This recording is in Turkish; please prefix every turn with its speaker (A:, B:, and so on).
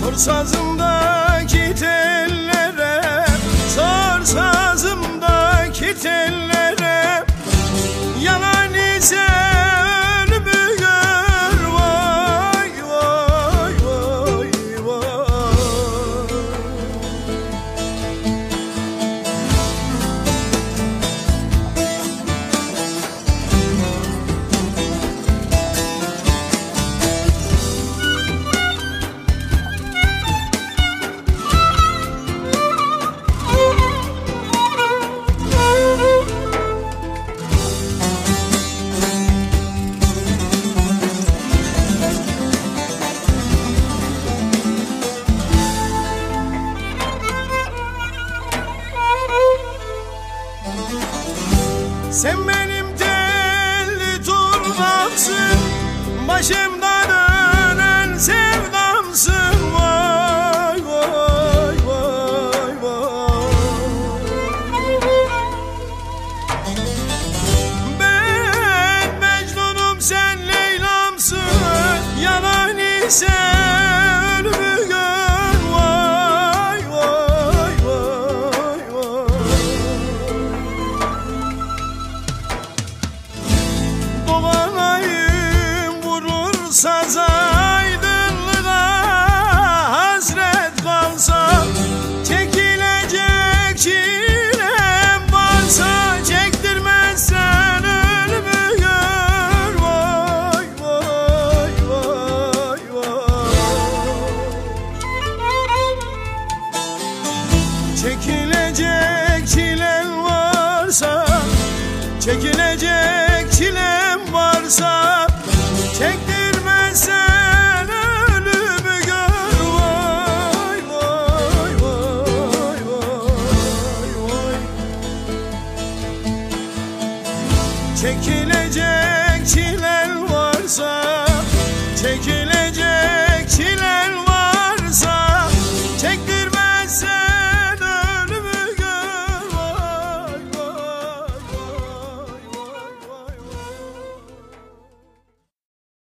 A: Sor sazımdaki tellere, sor sazımdaki tellere, yalan ise ölümü gör. Vay vay vay vay. Sen benim telli turnamsın, başımdan dönen sevdamsın. Vay vay vay vay. Ben Mecnun'um, sen Leyla'msın, yalan ise ölümü gör. Vay vay vay vay. Dolanayım vurur saza, aydınlığa hasret kalsa, çekilecek çilem varsa, çektirmezsen ölümü gör. Vay vay vay vay.